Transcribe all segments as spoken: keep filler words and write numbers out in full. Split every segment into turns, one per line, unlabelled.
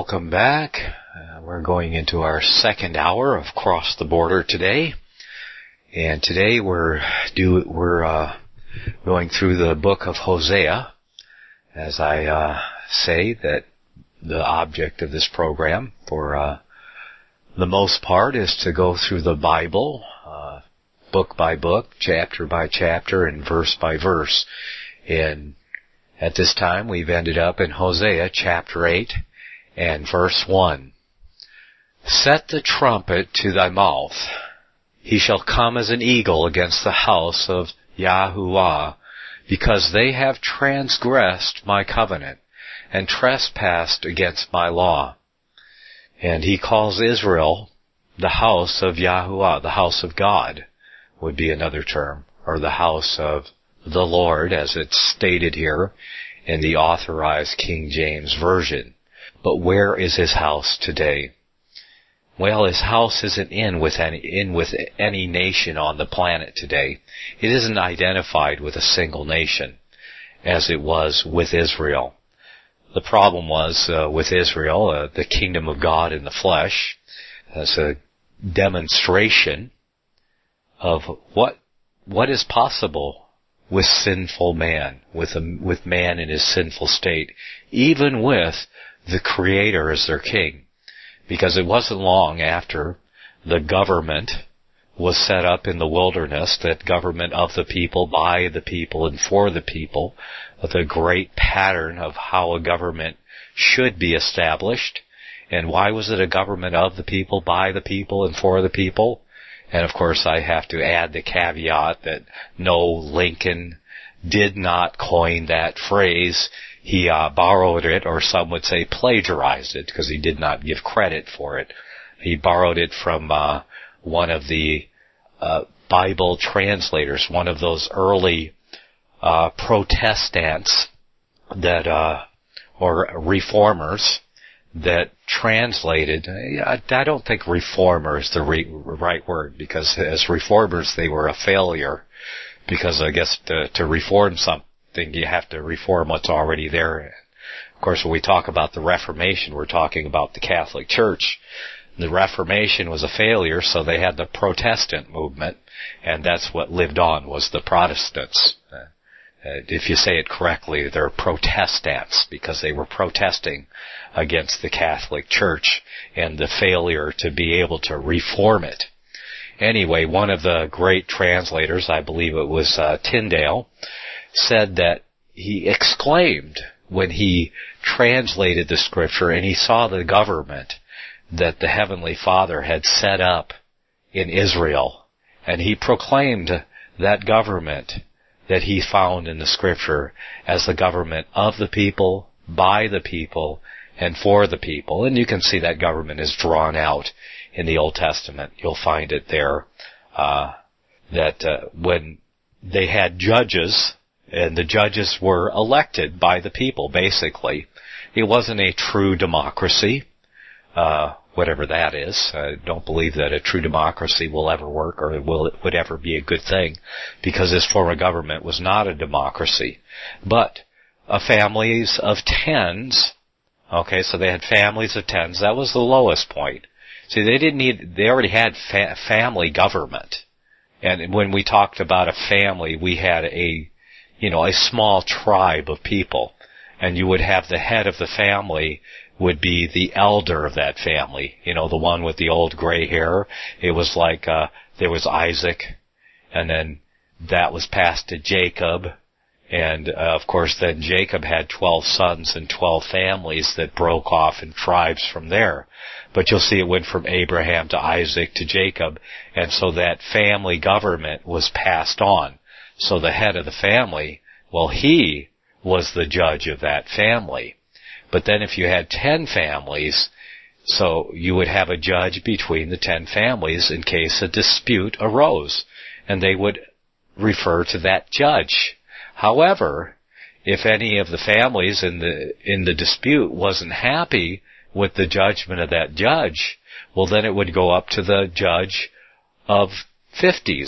welcome back. Uh, we're going into our second hour of Cross the Border today. And today we're do we're uh, going through the book of Hosea. As I uh, say, that the object of this program, for uh, the most part, is to go through the Bible, uh, book by book, chapter by chapter, and verse by verse. And at this time, we've ended up in Hosea chapter eight and verse one. Set the trumpet to thy mouth. He shall come as an eagle against the house of Yahuwah, because they have transgressed my covenant and trespassed against my law. And he calls Israel the house of Yahuwah, the house of God would be another term, or the house of the Lord, as it's stated here in the Authorized King James Version. But where is his house today? Well, his house isn't in with any, in with any nation on the planet today. It isn't identified with a single nation, as it was with Israel. The problem was uh, with Israel, uh, the kingdom of God in the flesh, as a demonstration of what what is possible with sinful man, with a, with man in his sinful state, even with the Creator as their king. Because it wasn't long after the government was set up in the wilderness, that government of the people, by the people, and for the people, the great pattern of how a government should be established. And why was it a government of the people, by the people, and for the people? And of course I have to add the caveat that no, Lincoln did not coin that phrase. He uh, borrowed it, or some would say plagiarized it, because he did not give credit for it. He borrowed it from uh, one of the uh, Bible translators, one of those early uh, Protestants that, uh, or reformers that translated. I, I don't think reformer is the re- right word, because as reformers they were a failure, because I guess to, to reform something, you have to reform what's already there. Of course, when we talk about the Reformation, we're talking about the Catholic Church. The Reformation was a failure, so they had the Protestant movement, and that's what lived on, was the Protestants. Uh, if you say it correctly, they're Protestants, because they were protesting against the Catholic Church and the failure to be able to reform it. Anyway, one of the great translators, I believe it was uh, Tyndale, said that he exclaimed when he translated the scripture and he saw the government that the Heavenly Father had set up in Israel, and he proclaimed that government that he found in the scripture as the government of the people, by the people, and for the people. And you can see that government is drawn out in the Old Testament. You'll find it there, uh, that uh, when they had judges, and the judges were elected by the people, basically. It wasn't a true democracy, uh, whatever that is. I don't believe that a true democracy will ever work, or will it would ever be a good thing, because this form of government was not a democracy. But uh, families of tens, okay, so they had families of tens. That was the lowest point. See, they didn't need, they already had fa- family government. And when we talked about a family, we had a you know, a small tribe of people. And you would have the head of the family would be the elder of that family. You know, the one with the old gray hair. It was like, uh, there was Isaac, and then that was passed to Jacob. And, uh, of course, then Jacob had twelve sons and twelve families that broke off in tribes from there. But you'll see it went from Abraham to Isaac to Jacob. And so that family government was passed on. So the head of the family, well, he was the judge of that family. But then if you had ten families, so you would have a judge between the ten families in case a dispute arose, and they would refer to that judge. However, if any of the families in the in the dispute wasn't happy with the judgment of that judge, well, then it would go up to the judge of fifties.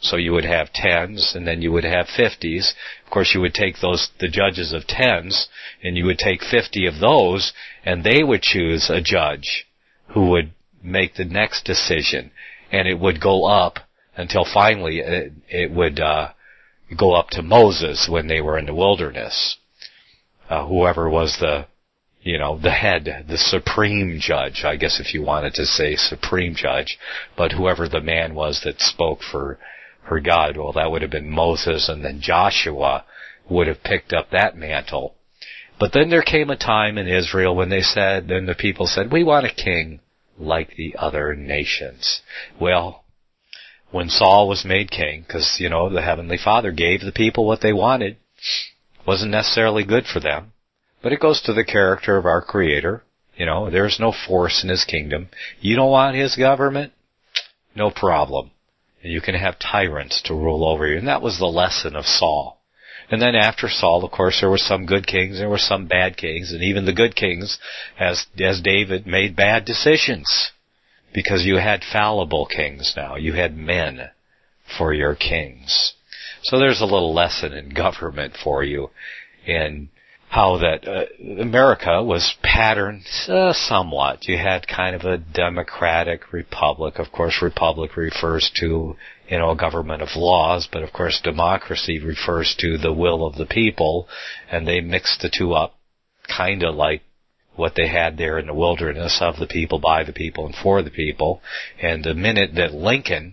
So you would have tens, and then you would have fifties. Of course, you would take those, the judges of tens, and you would take fifty of those, and they would choose a judge who would make the next decision. And it would go up until finally it, it would uh, go up to Moses when they were in the wilderness. Uh, whoever was the, you know, the head, the supreme judge, I guess if you wanted to say supreme judge, but whoever the man was that spoke for, for God, well, that would have been Moses, and then Joshua would have picked up that mantle. But then there came a time in Israel when they said, then the people said, we want a king like the other nations. Well, when Saul was made king, because, you know, the Heavenly Father gave the people what they wanted, wasn't necessarily good for them. But it goes to the character of our Creator. You know, there's no force in His kingdom. You don't want His government? No problem. And you can have tyrants to rule over you. And that was the lesson of Saul. And then after Saul, of course, there were some good kings, there were some bad kings, and even the good kings, as, as David, made bad decisions. Because you had fallible kings now. You had men for your kings. So there's a little lesson in government for you, in how that uh, America was patterned uh, somewhat. You had kind of a democratic republic. Of course, republic refers to, you know, a government of laws, but of course democracy refers to the will of the people, and they mixed the two up, kind of like what they had there in the wilderness, of the people, by the people, and for the people. And the minute that Lincoln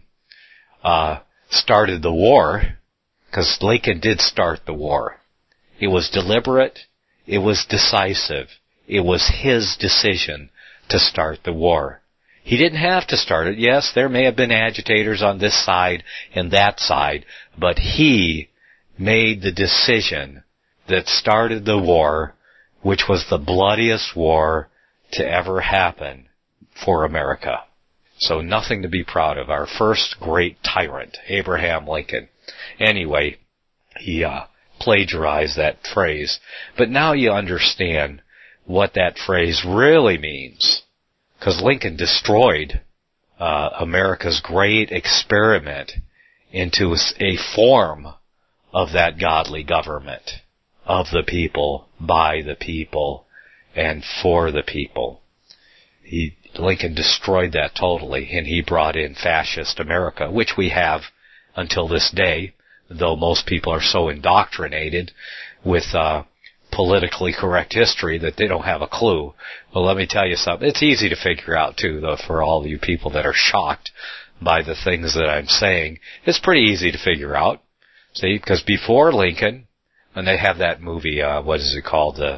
uh started the war, because Lincoln did start the war, it was deliberate, it was decisive, it was his decision to start the war. He didn't have to start it. Yes, there may have been agitators on this side and that side, but he made the decision that started the war, which was the bloodiest war to ever happen for America. So nothing to be proud of. Our first great tyrant, Abraham Lincoln. Anyway, he uh, plagiarized that phrase. But now you understand what that phrase really means. Because Lincoln destroyed uh, America's great experiment into a form of that godly government, of the people, by the people, and for the people. He, Lincoln destroyed that totally, and he brought in fascist America, which we have until this day, though most people are so indoctrinated with uh politically correct history that they don't have a clue. Well, let me tell you something. It's easy to figure out, too, though, for all you people that are shocked by the things that I'm saying. It's pretty easy to figure out. See, because before Lincoln, and they have that movie, uh, what is it called, uh,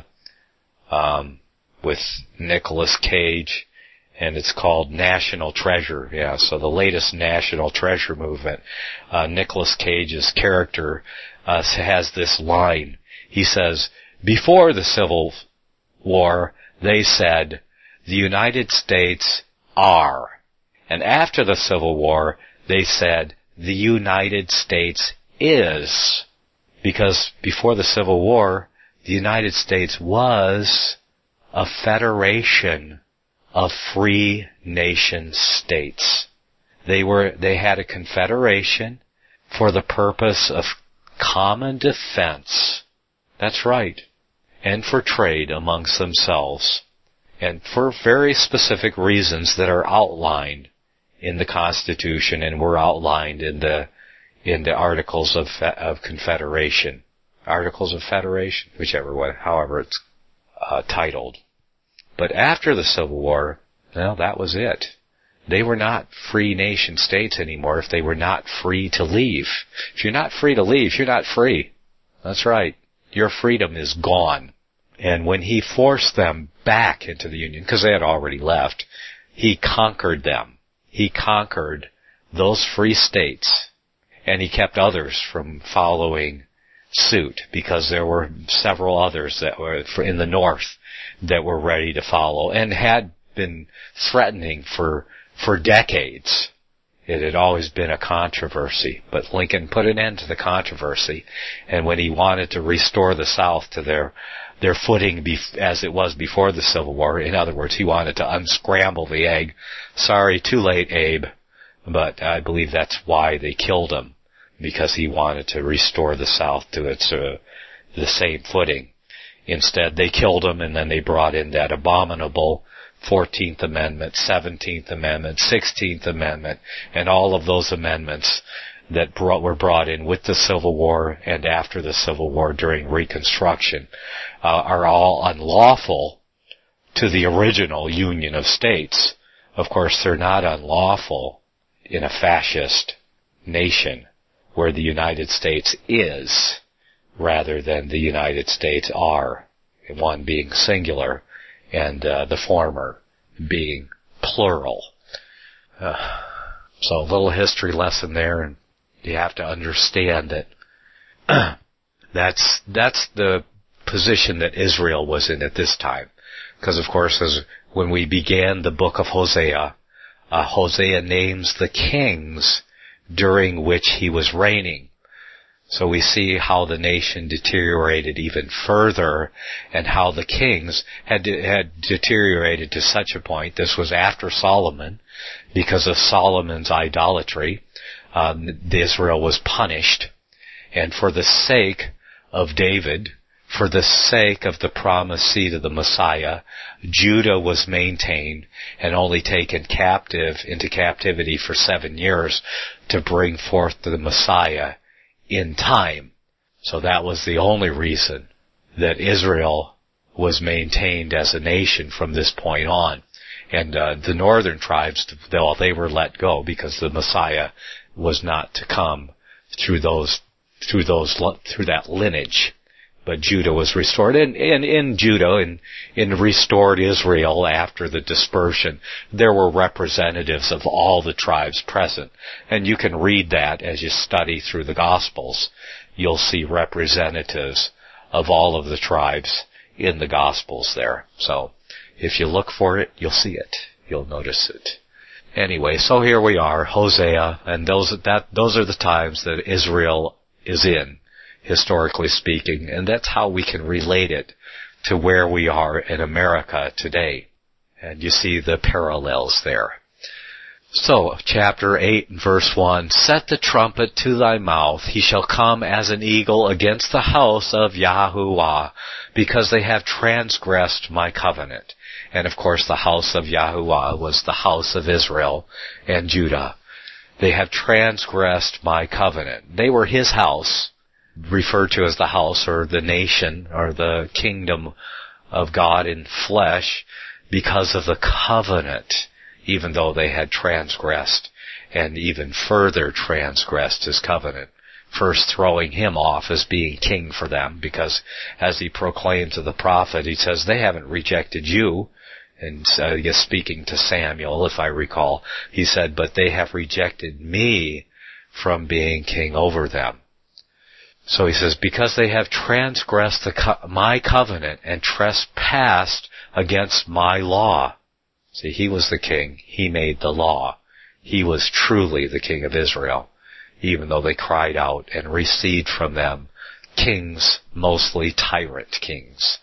um, with Nicolas Cage, and it's called National Treasure. Yeah, so the latest National Treasure movement. Uh, Nicolas Cage's character uh, has this line. He says, before the Civil War, they said, the United States are. And after the Civil War, they said, the United States is. Because before the Civil War, the United States was a federation of free nation states. They were, they had a confederation for the purpose of common defense. That's right. And for trade amongst themselves. And for very specific reasons that are outlined in the Constitution and were outlined in the, in the Articles of, of Confederation. Articles of Federation, whichever one, however it's uh, titled. But after the Civil War, well, that was it. They were not free nation states anymore if they were not free to leave. If you're not free to leave, you're not free. That's right. Your freedom is gone. And when he forced them back into the Union, because they had already left, he conquered them. He conquered those free states, and he kept others from following suit, because there were several others that were in the North that were ready to follow and had been threatening for for decades. It had always been a controversy, but Lincoln put an end to the controversy, and when he wanted to restore the South to their their footing bef- as it was before the Civil War, in other words, he wanted to unscramble the egg. Sorry, too late, Abe, but I believe that's why they killed him. because he wanted to restore the South to its uh, the same footing. Instead, they killed him, and then they brought in that abominable fourteenth Amendment, seventeenth Amendment, sixteenth Amendment, and all of those amendments that brought, were brought in with the Civil War and after the Civil War during Reconstruction uh, are all unlawful to the original Union of States. Of course, they're not unlawful in a fascist nation where the United States is, rather than the United States are, one being singular and uh, the former being plural. Uh, so a little history lesson there, and you have to understand that that's that's the position that Israel was in at this time. Because, of course, as when we began the book of Hosea, uh, Hosea names the kings during which he was reigning. So we see how the nation deteriorated even further, and how the kings had de- had deteriorated to such a point. This was after Solomon, because of Solomon's idolatry. Um, Israel was punished, and for the sake of David, for the sake of the promised seed of the Messiah, Judah was maintained and only taken captive into captivity for seven years to bring forth the Messiah in time. So that was the only reason that Israel was maintained as a nation from this point on. And uh, the northern tribes, well, they were let go because the Messiah was not to come through those, through those, through that lineage. But Judah was restored. And in, in Judah, in, in restored Israel after the dispersion, there were representatives of all the tribes present. And you can read that as you study through the Gospels. You'll see representatives of all of the tribes in the Gospels there. So if you look for it, you'll see it. You'll notice it. Anyway, so here we are, Hosea, and those that those are the times that Israel is in, historically speaking, and that's how we can relate it to where we are in America today. And you see the parallels there. So, chapter eight, verse one, Set the trumpet to thy mouth, he shall come as an eagle against the house of Yahuwah, because they have transgressed my covenant. And of course the house of Yahuwah was the house of Israel and Judah. They have transgressed my covenant. They were his house, referred to as the house or the nation or the kingdom of God in flesh, because of the covenant, even though they had transgressed and even further transgressed his covenant. First throwing him off as being king for them, because as he proclaimed to the prophet, he says, they haven't rejected you. And uh, yes, speaking to Samuel, if I recall, he said, but they have rejected me from being king over them. So he says, because they have transgressed the co- my covenant and trespassed against my law. See, he was the king. He made the law. He was truly the king of Israel, even though they cried out and received from them kings, mostly tyrant kings.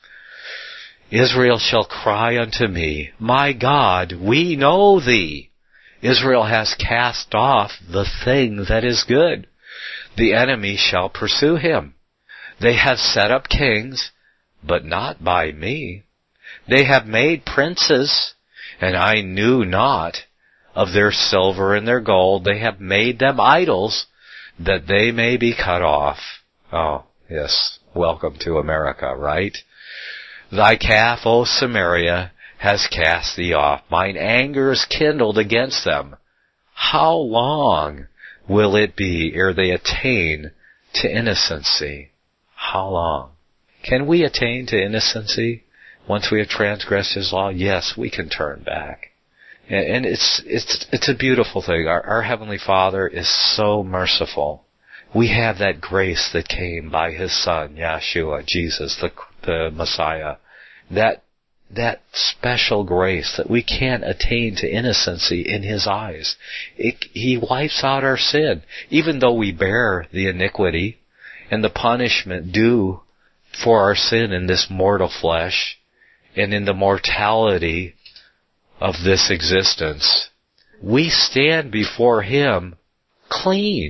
Israel shall cry unto me, my God, we know thee. Israel has cast off the thing that is good. The enemy shall pursue him. They have set up kings, but not by me. They have made princes, and I knew not of their silver and their gold. They have made them idols, that they may be cut off. Oh, yes, welcome to America, right? Thy calf, O Samaria, has cast thee off. Mine anger is kindled against them. How long will it be ere they attain to innocency? How long? Can we attain to innocency once we have transgressed his law? Yes, we can turn back. And it's it's it's a beautiful thing. Our, our Heavenly Father is so merciful. We have that grace that came by his Son, Yeshua, Jesus, the the Messiah. That that special grace that we can't attain to innocency in his eyes. It, he wipes out our sin, even though we bear the iniquity and the punishment due for our sin in this mortal flesh and in the mortality of this existence. We stand before him clean,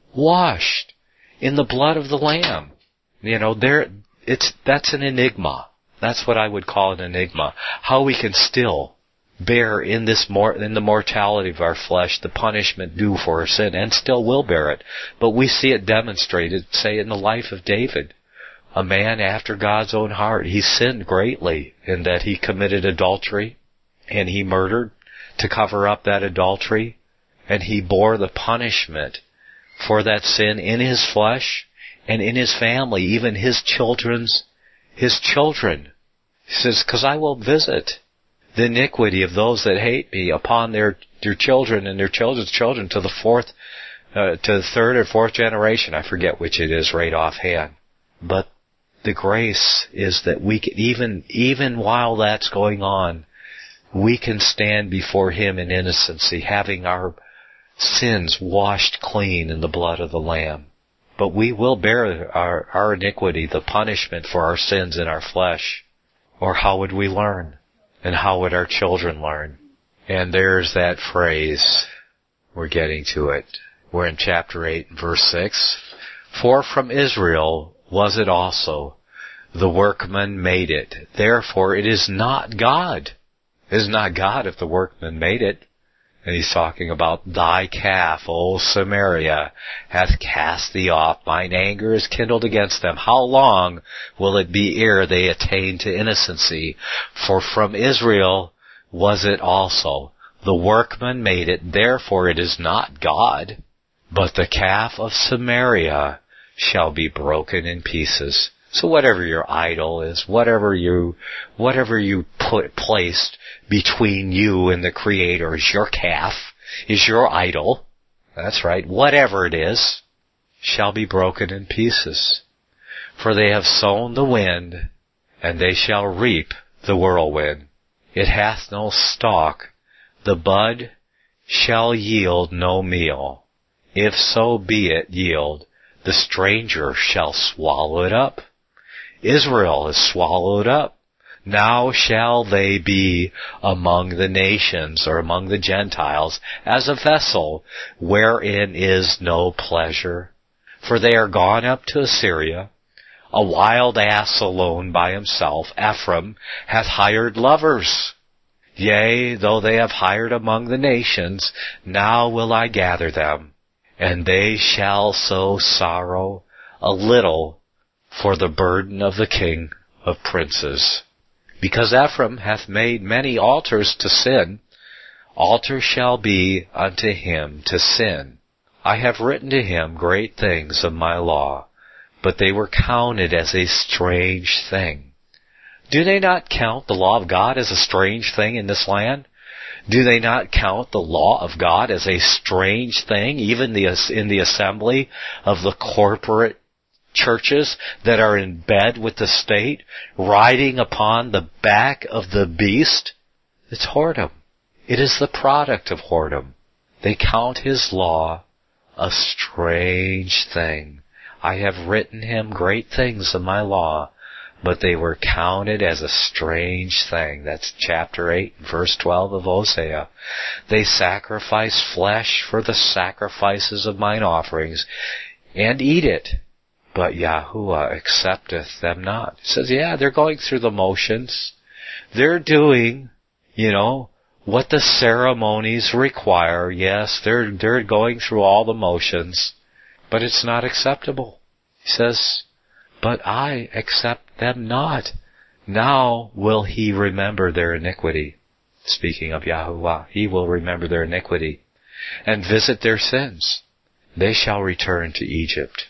Washed in the blood of the Lamb. You know, there, it's, that's an enigma. That's what I would call an enigma. How we can still bear in this mor- in the mortality of our flesh the punishment due for our sin, and still will bear it. But we see it demonstrated, say, in the life of David, a man after God's own heart. He sinned greatly in that he committed adultery, and he murdered to cover up that adultery, and he bore the punishment for that sin in his flesh and in his family, even his children's, his children. He says, because I will visit the iniquity of those that hate me upon their, their children and their children's children to the fourth, uh, to the third or fourth generation. I forget which it is right offhand. But the grace is that we can, even, even while that's going on, we can stand before Him in innocency, having our sins washed clean in the blood of the Lamb. But we will bear our, our iniquity, the punishment for our sins in our flesh. Or how would we learn? And how would our children learn? And there's that phrase. We're getting to it. We're in chapter eight, verse six. For from Israel was it also. The workman made it. Therefore it is not God. It is not God if the workman made it. And he's talking about thy calf, O Samaria, hath cast thee off. Mine anger is kindled against them. How long will it be ere they attain to innocency? For from Israel was it also. The workman made it, therefore it is not God. But the calf of Samaria shall be broken in pieces. So whatever your idol is, whatever you, whatever you put, placed between you and the Creator is your calf, is your idol. That's right. Whatever it is, shall be broken in pieces. For they have sown the wind, and they shall reap the whirlwind. It hath no stalk. The bud shall yield no meal. If so be it yield, the stranger shall swallow it up. Israel is swallowed up. Now shall they be among the nations, or among the Gentiles, as a vessel wherein is no pleasure. For they are gone up to Assyria. A wild ass alone by himself, Ephraim, hath hired lovers. Yea, though they have hired among the nations, now will I gather them, and they shall sow sorrow a little for the burden of the king of princes. Because Ephraim hath made many altars to sin, altar shall be unto him to sin. I have written to him great things of my law, but they were counted as a strange thing. Do they not count the law of God as a strange thing in this land? Do they not count the law of God as a strange thing, even the, in the assembly of the corporate churches that are in bed with the state, riding upon the back of the beast? It's whoredom. It is the product of whoredom. They count His law a strange thing. I have written him great things of my law, but they were counted as a strange thing. That's chapter eight, verse twelve of Hosea. They sacrifice flesh for the sacrifices of mine offerings, and eat it. But Yahuwah accepteth them not. He says, yeah, they're going through the motions. They're doing, you know, what the ceremonies require. Yes, they're, they're going through all the motions, but it's not acceptable. He says, but I accept them not. Now will He remember their iniquity. Speaking of Yahuwah, He will remember their iniquity and visit their sins. They shall return to Egypt.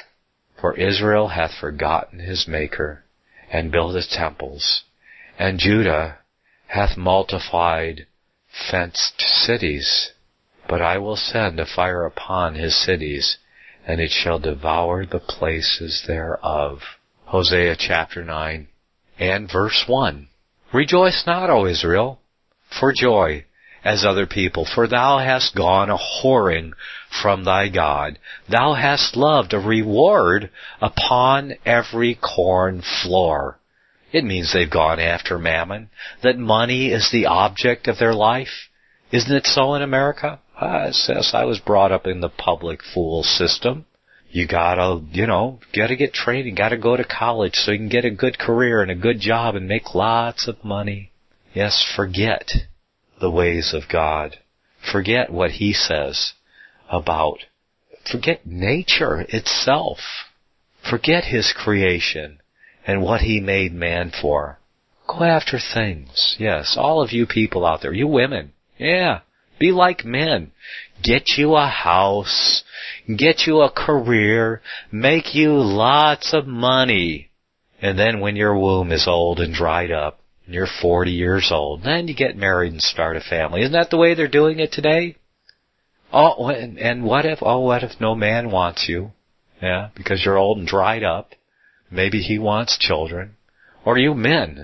For Israel hath forgotten his Maker, and buildeth temples, and Judah hath multiplied fenced cities. But I will send a fire upon his cities, and it shall devour the places thereof. Hosea chapter nine and verse one. Rejoice not, O Israel, for joy, as other people, for thou hast gone a whoring from thy God. Thou hast loved a reward upon every corn floor. It means they've gone after mammon, that money is the object of their life. Isn't it so in America? I says I was brought up in the public fool system. You gotta, you know, gotta get training, gotta go to college so you can get a good career and a good job and make lots of money. Yes, forget the ways of God. Forget what He says about, forget nature itself. Forget His creation and what He made man for. Go after things. Yes, all of you people out there, you women, yeah, be like men. Get you a house, get you a career, make you lots of money. And then when your womb is old and dried up, and you're forty years old, then you get married and start a family. Isn't that the way they're doing it today? Oh, and, and what if, oh, what if no man wants you? Yeah, because you're old and dried up. Maybe he wants children. Or you men.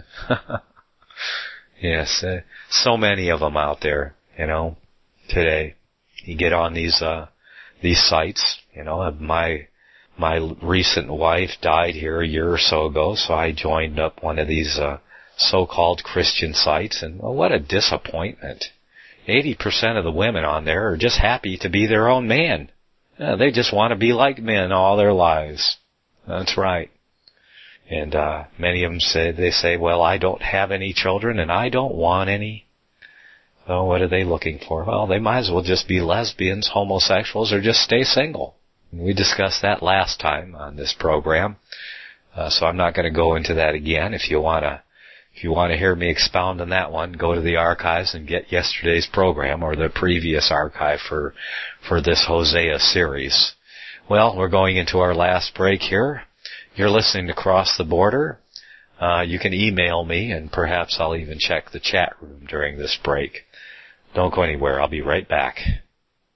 Yes, uh, so many of them out there, you know, today. You get on these, uh, these sites, you know, my, my recent wife died here a year or so ago, so I joined up one of these, uh, so-called Christian sites, and well, what a disappointment. eighty percent of the women on there are just happy to be their own man. Uh, they just want to be like men all their lives. That's right. And, uh, many of them say, they say, well, I don't have any children and I don't want any. So what are they looking for? Well, they might as well just be lesbians, homosexuals, or just stay single. We discussed that last time on this program. Uh, so I'm not going to go into that again. If you want to, if you want to hear me expound on that one, go to the archives and get yesterday's program or the previous archive for, for this Hosea series. Well, we're going into our last break here. You're listening to Cross the Border. Uh, you can email me, and perhaps I'll even check the chat room during this break. Don't go anywhere. I'll be right back.